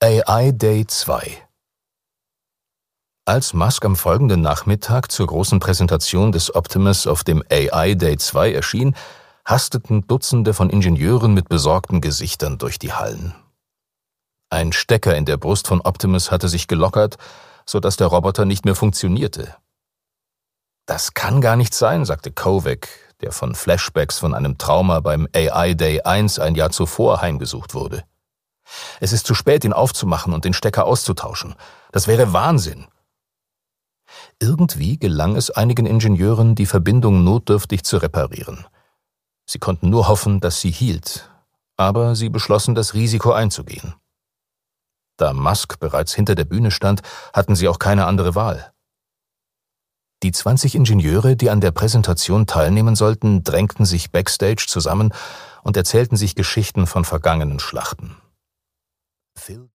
AI Day 2. Als Musk am folgenden Nachmittag zur großen Präsentation des Optimus auf dem AI Day 2 erschien, hasteten Dutzende von Ingenieuren mit besorgten Gesichtern durch die Hallen. Ein Stecker in der Brust von Optimus hatte sich gelockert, sodass der Roboter nicht mehr funktionierte. »Das kann gar nicht sein«, sagte Kovac, der von Flashbacks von einem Trauma beim AI Day 1 ein Jahr zuvor heimgesucht wurde. »Es ist zu spät, ihn aufzumachen und den Stecker auszutauschen. Das wäre Wahnsinn.« Irgendwie gelang es einigen Ingenieuren, die Verbindung notdürftig zu reparieren. Sie konnten nur hoffen, dass sie hielt, aber sie beschlossen, das Risiko einzugehen. Da Musk bereits hinter der Bühne stand, hatten sie auch keine andere Wahl. Die 20 Ingenieure, die an der Präsentation teilnehmen sollten, drängten sich backstage zusammen und erzählten sich Geschichten von vergangenen Schlachten.